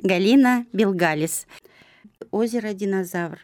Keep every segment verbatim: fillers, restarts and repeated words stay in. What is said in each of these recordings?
Галина Белгалис. Озеро Динозавр.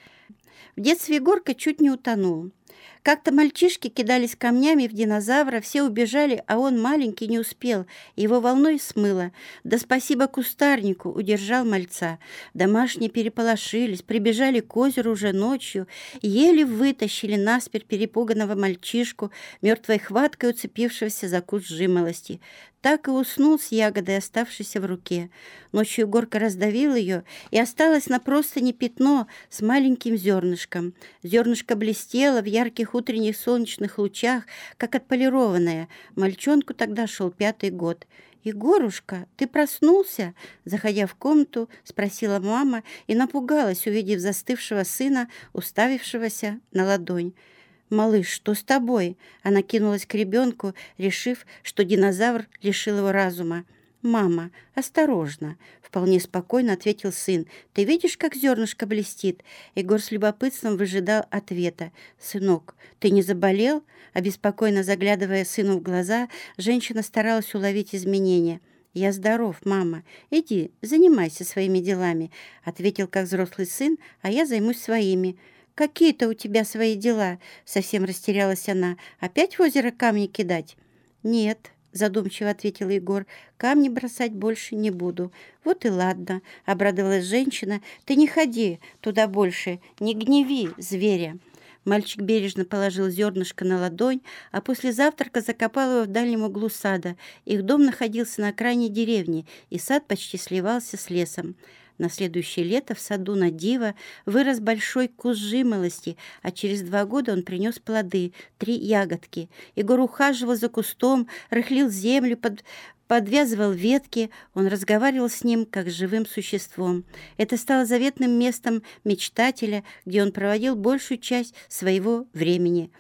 В детстве Егорка чуть не утонул. Как-то мальчишки кидались камнями в динозавра, все убежали, а он маленький не успел, его волной смыло. Да спасибо кустарнику, удержал мальца. Домашние переполошились, прибежали к озеру уже ночью, еле вытащили наспех перепуганного мальчишку, мертвой хваткой уцепившегося за куст жимолости. Так и уснул с ягодой, оставшейся в руке. Ночью Егорка раздавил ее, и осталось на простыне пятно с маленьким зернышком. Зернышко блестело в ярких утренних солнечных лучах, как отполированное. Мальчонку тогда шел пятый год. «Егорушка, ты проснулся?» Заходя в комнату, спросила мама и напугалась, увидев застывшего сына, уставившегося на ладонь. «Малыш, что с тобой?» Она кинулась к ребенку, решив, что динозавр лишил его разума. «Мама, осторожно!» — вполне спокойно ответил сын. «Ты видишь, как зернышко блестит?» Егор с любопытством выжидал ответа. «Сынок, ты не заболел?» Обеспокоенно заглядывая сыну в глаза, женщина старалась уловить изменения. «Я здоров, мама. Иди, занимайся своими делами», — ответил как взрослый сын, «а я займусь своими». «Какие-то у тебя свои дела?» — совсем растерялась она. «Опять в озеро камни кидать?» «Нет», — задумчиво ответил Егор, «камни бросать больше не буду». «Вот и ладно», — обрадовалась женщина. «Ты не ходи туда больше, не гневи зверя». Мальчик бережно положил зернышко на ладонь, а после завтрака закопал его в дальнем углу сада. Их дом находился на окраине деревни, и сад почти сливался с лесом. На следующее лето в саду на диво вырос большой куст жимолости, а через два года он принес плоды, три ягодки. Егор ухаживал за кустом, рыхлил землю, под... подвязывал ветки. Он разговаривал с ним, как с живым существом. Это стало заветным местом мечтателя, где он проводил большую часть своего времени.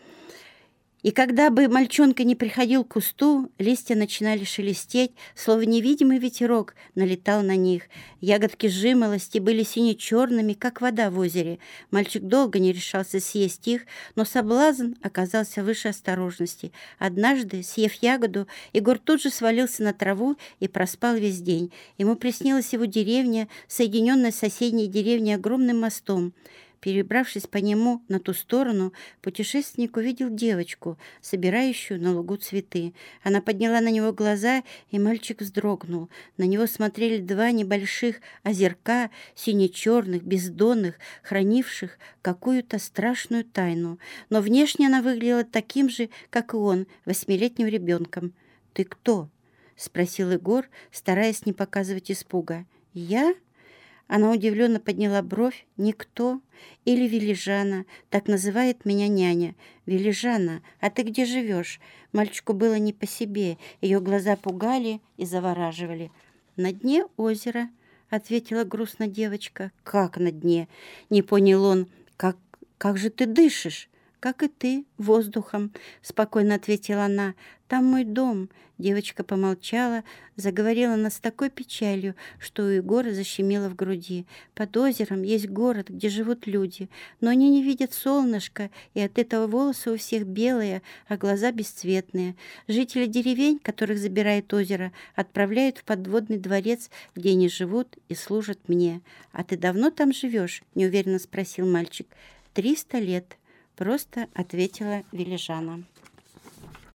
И когда бы мальчонка не приходил к кусту, листья начинали шелестеть, словно невидимый ветерок налетал на них. Ягодки жимолости были сине-черными, как вода в озере. Мальчик долго не решался съесть их, но соблазн оказался выше осторожности. Однажды, съев ягоду, Егор тут же свалился на траву и проспал весь день. Ему приснилась его деревня, соединенная с соседней деревней огромным мостом. Перебравшись по нему на ту сторону, путешественник увидел девочку, собирающую на лугу цветы. Она подняла на него глаза, и мальчик вздрогнул. На него смотрели два небольших озерка, сине-черных, бездонных, хранивших какую-то страшную тайну. Но внешне она выглядела таким же, как и он, восьмилетним ребенком. «Ты кто?» — спросил Егор, стараясь не показывать испуга. «Я?» Она удивленно подняла бровь. «Никто? Или Велижана? Так называет меня няня. Велижана, а ты где живешь?» Мальчику было не по себе. Ее глаза пугали и завораживали. «На дне озера», — ответила грустно девочка. «Как на дне?» — не понял он. «Как, как же ты дышишь?» «Как и ты, воздухом», — спокойно ответила она. «Там мой дом». Девочка помолчала, заговорила она с такой печалью, что у Егора защемило в груди. «Под озером есть город, где живут люди, но они не видят солнышка, и от этого волосы у всех белые, а глаза бесцветные. Жители деревень, которых забирает озеро, отправляют в подводный дворец, где они живут и служат мне». «А ты давно там живешь?» — неуверенно спросил мальчик. «Триста лет», — просто ответила Велижана.